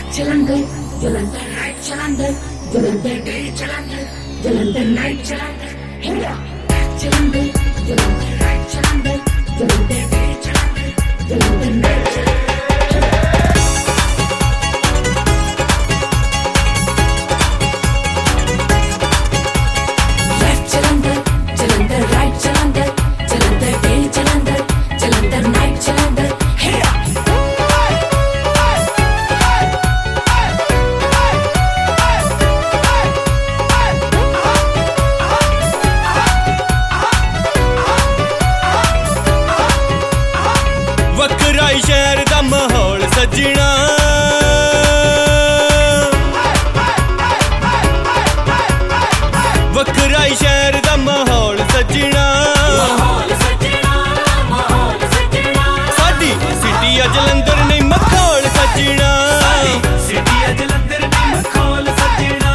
Jalandhar, Jalandhar right, Jalandhar, Jalandhar day, Jalandhar, Jalandhar night, Jalandhar. Here, Jalandhar, Jalandhar right, Jalandhar, Jalandhar day, Jalandhar, Jalandhar night, Jalandhar. वखराई शहर दा माहौल सजना वखराई शहर दा माहौल सजना साडी सिटी आ जलंधर नहीं मखौल सजना सिटी आ जलंधर नहीं मखौल सजना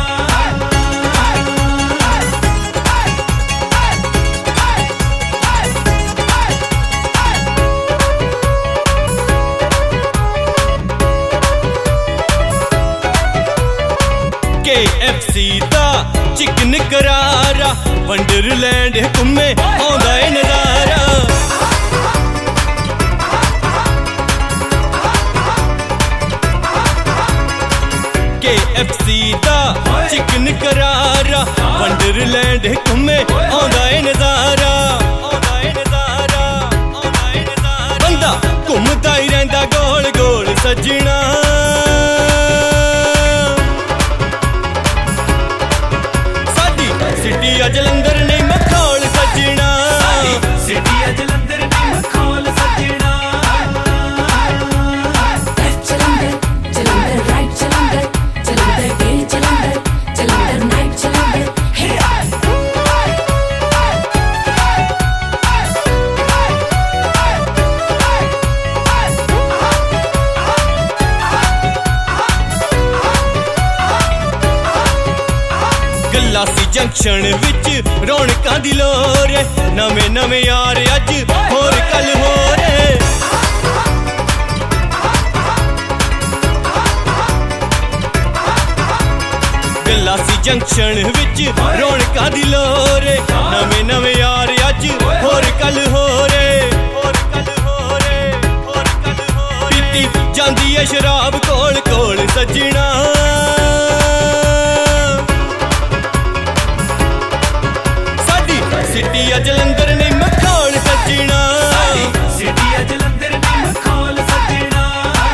KFC दा चिकन करारा वंडरलैंड घूमे आंदा है नजारा KFC दा चिकन करारा वंडरलैंड घूमे आंदा है नजारा बंदा घूमदा ही रहिंदा गोल गोल सजना सिटी आ जलंधर नहीं मखौल सजना सिटी आ जलंधर नहीं मखौल सजना Jalandhar, Jalandhar right, Jalandhar, Jalandhar day, Jalandhar, Jalandhar night, Jalandhar. Here. गलासी जंक्शन विच रौनकां दी लोर नवे नवे यार अज होर कल होर गलासी जंक्शन विच रौनकां दी लोर नवे नवे यार अज होर कल होर पीती जांदी है शराब कोल कोल सजना सिटी आ जलंधर नहीं मखौल सजना सिटी आ जलंधर नहीं मखौल सजना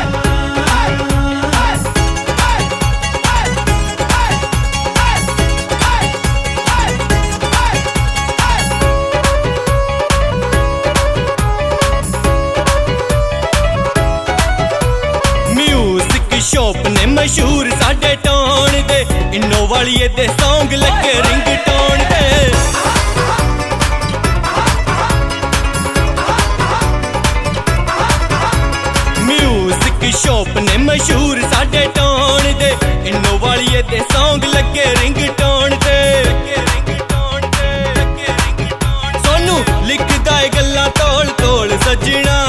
म्यूजिक शॉप ने मशहूर साडे टाउन दे इन्नो वालिए दे सॉन्ग लगे रिंगटोन दे शॉप ने मशहूर साडे टाउन दे इन्नो वालिए दे सॉन्ग लगे रिंगटोन दे सोनू लिखदा है गल्लां तोल तोल सजना